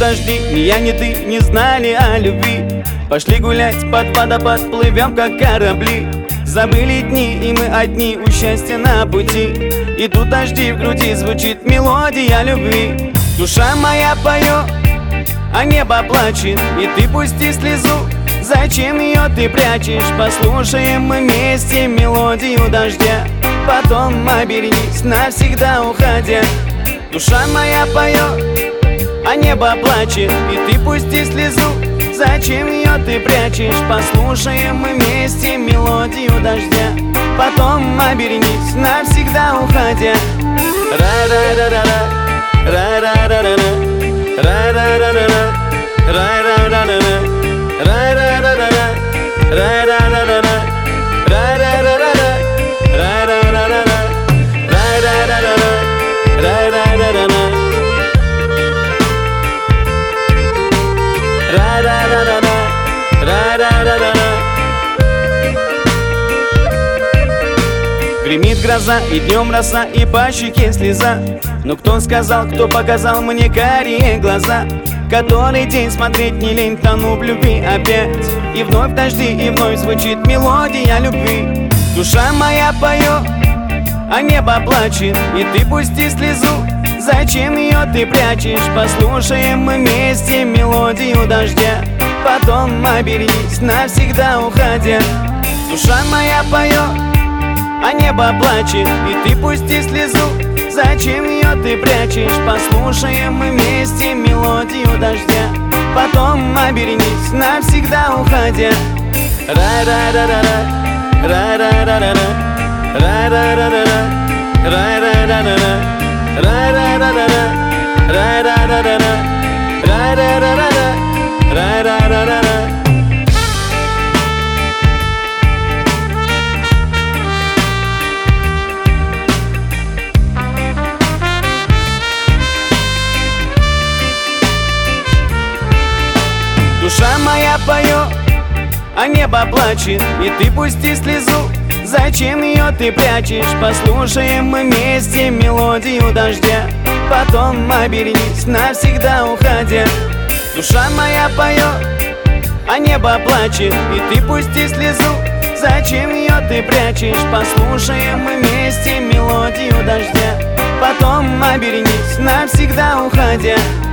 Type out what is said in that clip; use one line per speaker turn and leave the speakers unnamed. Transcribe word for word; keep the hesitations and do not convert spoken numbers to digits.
дожди, ни я, ни ты не знали о любви. Пошли гулять под водопад, плывем как корабли. Забыли дни, и мы одни у счастья на пути. И тут дожди в груди, звучит мелодия любви. Душа моя поет, а небо плачет, и ты пусти слезу. Зачем ее ты прячешь? Послушаем мы вместе мелодию дождя. Потом обернись, навсегда уходя. Душа моя поет, а небо плачет, и ты пусти слезу. Зачем ее ты прячешь? Послушаем мы вместе мелодию дождя. Потом обернись, навсегда уходя. Ра-ра-ра-ра-ра, ра-ра-ра-ра-ра, ра-ра-ра-ра-ра, ра-ра-ра-ра-ра, ра-ра-ра-ра-ра, ра-ра-ра-ра-ра, ра-ра-ра-ра-ра, ра-ра-ра-ра-ра, ра-ра-ра-ра-ра, ра-ра-ра-ра-ра. Ра-ра-ра-ра-ра, ра-ра-ра-ра-ра. Гремит гроза, и днем роса, и по щеке слеза. Но кто сказал, кто показал мне карие глаза? Который день смотреть не лень, тону в любви опять. И вновь дожди, и вновь звучит мелодия любви. Душа моя поет, а небо плачет, и ты пусти слезу. Зачем ее ты прячешь? Послушаем мы вместе мелодию дождя. Потом обернись, навсегда уходя. Душа моя поет, а небо плачет, и ты пусти слезу. Зачем ее ты прячешь? Послушаем мы вместе мелодию дождя. Потом обернись, навсегда уходя. Ра-ра-ра-ра-ра, ра-ра-ра-ра-ра, ра-ра-ра-ра-ра, ра-ра-ра-ра-ра, ра-ра-ра-ра-ра, ра-ра-ра-ра-ра, ра-ра-ра-ра-ра, ра-ра-ра-ра-ра. Душа моя поет, а небо плачет, и ты пусти слезу. Зачем ее ты прячешь? Послушаем мы вместе мелодию дождя. Потом обернись, навсегда уходя. Душа моя поет, а небо плачет, и ты пусти слезу. Зачем ее ты прячешь? Послушаем мы вместе мелодию дождя. Потом обернись, навсегда уходя.